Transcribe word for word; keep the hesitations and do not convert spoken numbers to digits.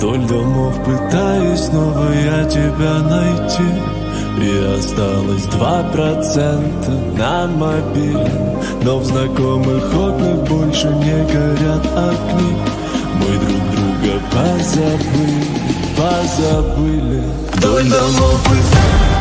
Вдоль домов пытаюсь снова я тебя найти, и осталось два процента на мобильном, но в знакомых окнах больше не горят огни. Мы друг друга позабыли, позабыли. Вдоль домов пытаюсь